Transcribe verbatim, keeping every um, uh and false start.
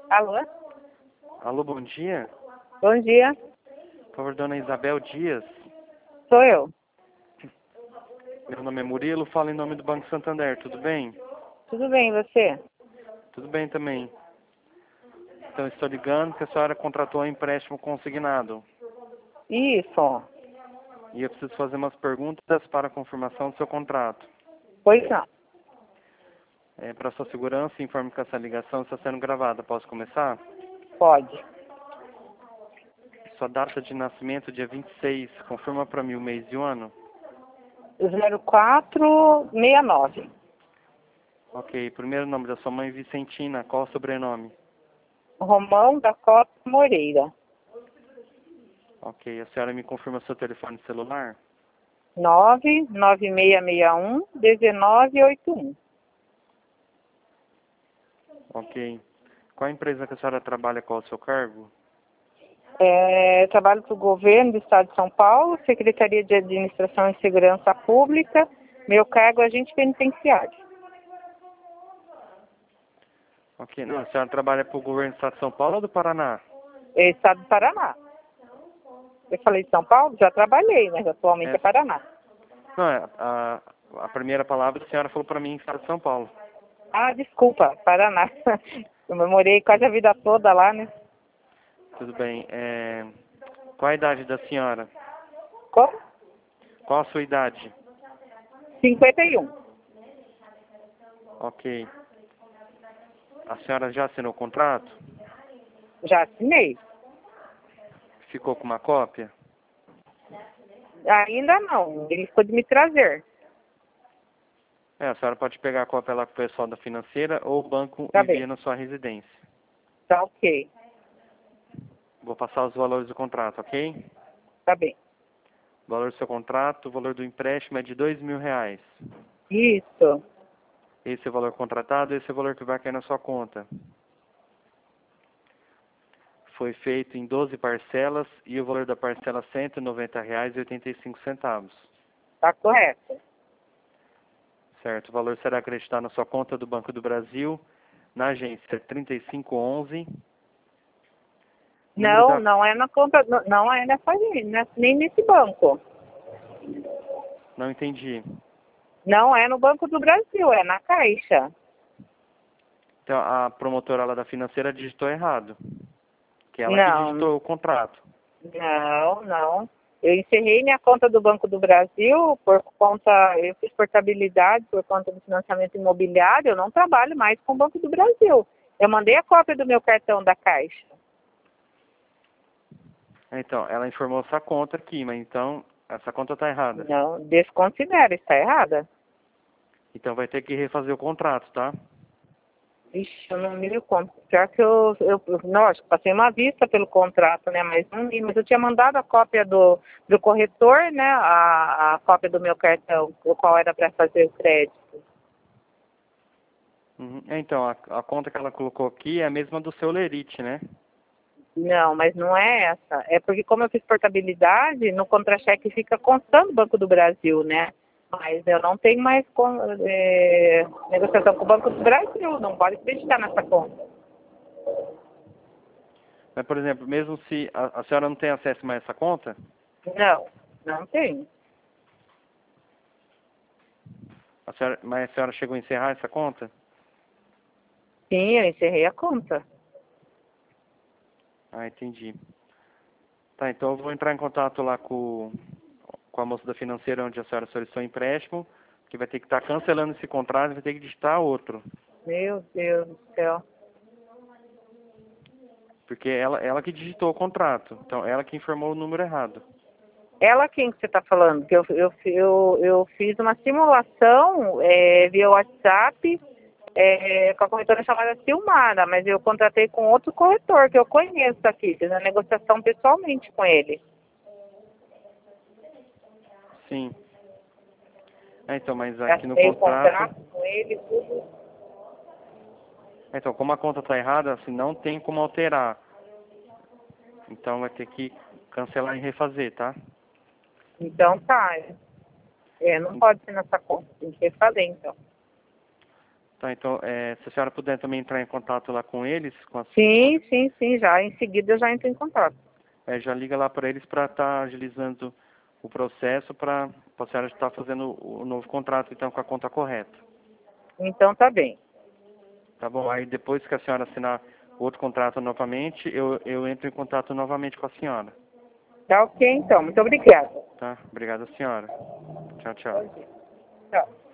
Alô? Alô, bom dia. Bom dia. Por favor, dona Isabel Dias. Sou eu. Meu nome é Murilo, falo em nome do Banco Santander, tudo bem? Tudo bem, e você? Tudo bem também. Então, estou ligando que a senhora contratou um empréstimo consignado. Isso. E eu preciso fazer umas perguntas para a confirmação do seu contrato. Pois não. É, para sua segurança, informe que essa ligação está sendo gravada. Posso começar? Pode. Sua data de nascimento, dia vinte e seis. Confirma para mim o mês e o ano. zero quatro seis nove. Ok. Primeiro nome da sua mãe, Vicentina. Qual o sobrenome? Romão da Costa Moreira. Ok. A senhora me confirma seu telefone celular? nove nove seis seis um um nove oito um. Ok. Qual a empresa que a senhora trabalha? Qual o seu cargo? É, trabalho para o governo do Estado de São Paulo, Secretaria de Administração e Segurança Pública. Meu cargo é agente penitenciário. Ok. Não, a senhora trabalha para o governo do Estado de São Paulo ou do Paraná? É Estado do Paraná. Eu falei de São Paulo? Já trabalhei, mas atualmente é É, Paraná. não, é, a, a primeira palavra a senhora falou para mim Estado de São Paulo. Ah, desculpa, Paraná. Eu morei quase a vida toda lá, né? Tudo bem. É, qual a idade da senhora? Como? Qual a sua idade? cinquenta e um. Ok. A senhora já assinou o contrato? Já assinei. Ficou com uma cópia? Ainda não. Ele ficou de me trazer. É, a senhora pode pegar a cópia lá com o pessoal da financeira ou o banco Tá envia bem. na sua residência. Tá ok. Vou passar os valores do contrato, ok? Tá bem. O valor do seu contrato, o valor do empréstimo é de dois mil reais. Isso. Esse é o valor contratado, esse é o valor que vai cair na sua conta. Foi feito em doze parcelas e o valor da parcela é cento e noventa reais e oitenta e cinco centavos. Tá correto. Certo, o valor será acreditado na sua conta do Banco do Brasil, na agência trinta e cinco onze. Número Não, da... não é na conta, não, não é nessa, né, nem nesse banco. Não entendi. Não é no Banco do Brasil, é na Caixa. Então, a promotora lá da financeira digitou errado. Que ela que Não, digitou o contrato. não, não. Eu encerrei minha conta do Banco do Brasil por conta, eu fiz portabilidade por conta do financiamento imobiliário, eu não trabalho mais com o Banco do Brasil. Eu mandei a cópia do meu cartão da Caixa. Então, ela informou essa conta aqui, mas então essa conta está errada. Não, desconsidera, está errada. Então vai ter que refazer o contrato, tá? Ixi, eu não me lembro como. Pior que eu, eu, eu, lógico, passei uma vista pelo contrato, né? Mas não li. Mas eu tinha mandado a cópia do, do corretor, né? A, a cópia do meu cartão, o qual era para fazer o crédito. Uhum. É, então, a, a conta que ela colocou aqui é a mesma do seu Lerite, né? Não, mas não é essa. É porque como eu fiz portabilidade, no contra-cheque fica constando o Banco do Brasil, né? Mas eu não tenho mais com, é, negociação com o Banco do Brasil, não pode acreditar nessa conta. Mas, por exemplo, mesmo se a, a senhora não tem acesso mais a essa conta, Não, não tenho. a senhora, mas a senhora chegou a encerrar essa conta? Sim, eu encerrei a conta. Ah, entendi. Tá, então eu vou entrar em contato lá com, com a moça da financeira onde a senhora solicitou empréstimo, que vai ter que estar cancelando esse contrato e vai ter que digitar outro. Meu Deus do céu. Porque ela, ela que digitou o contrato. Então, ela que informou o número errado. Ela quem que você está falando? Que eu, eu, eu, eu fiz uma simulação é, via WhatsApp é, com a corretora chamada Silmara, mas eu contratei com outro corretor que eu conheço aqui, fiz a negociação pessoalmente com ele. Sim. É, então, mas aqui no Assinei o contrato... contrato com ele, tudo. Então, como a conta está errada, assim, não tem como alterar. Então, vai ter que cancelar e refazer, tá? Então tá. É, não pode ser nessa conta, tem que refazer então. Tá, então, é, se a senhora puder também entrar em contato lá com eles, com a, Sim, sim, sim, já. Em seguida eu já entro em contato. é, já liga lá para eles para estar agilizando o processo para a senhora estar fazendo o novo contrato, então, com a conta correta. Então tá bem. Tá bom? Aí depois que a senhora assinar outro contrato novamente, eu, eu entro em contato novamente com a senhora. Tá ok, então. Muito obrigada. Tá? Obrigado, senhora. Tchau, tchau. Tchau.